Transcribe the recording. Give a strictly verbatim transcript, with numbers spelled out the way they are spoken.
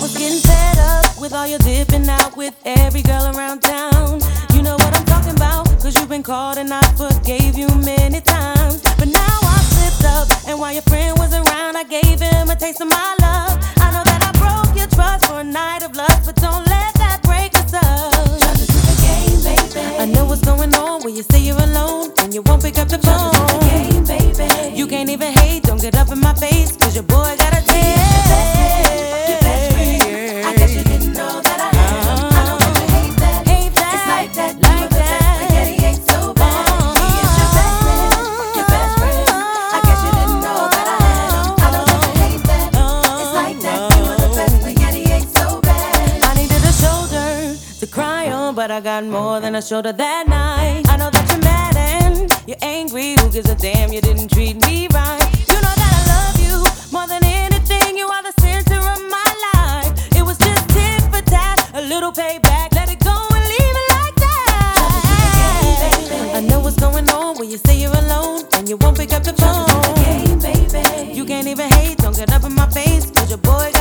was getting fed up with all your dipping out with every girl around town. You know what I'm talking about, cause you've been called and I forgave you many times. But now I slipped up, and while your friend was around, I gave him a taste of my love. I know that I broke your trust for a night of lust, but don't let that break us up. Trust is the game, baby. I know what's going on when you say you're alone and you won't pick up the phone. Trust is the game, baby. You can't even hate, don't get up in my face, cause your boy got a taste. Your best friend, I guess you didn't know that I had him. I know that you hate that, hate that. It's like that, like that. Spaghetti ain't so bad. He is your best friend, your best friend. I guess you didn't know that I had him. I know that you hate that. It's like that, you were the best. Spaghetti ain't so bad. I needed a shoulder to cry on, but I got more than a shoulder that night. I know that you're mad and you're angry. Who gives a damn? You didn't treat me right. You know that I love you more than anything. You are the center of my life. It was just tit for tat, a little payback. Let it go and leave it like that. I know what's going on when you say you're alone and you won't pick up the phone. You can't even hate, don't get up in my face, cause your boy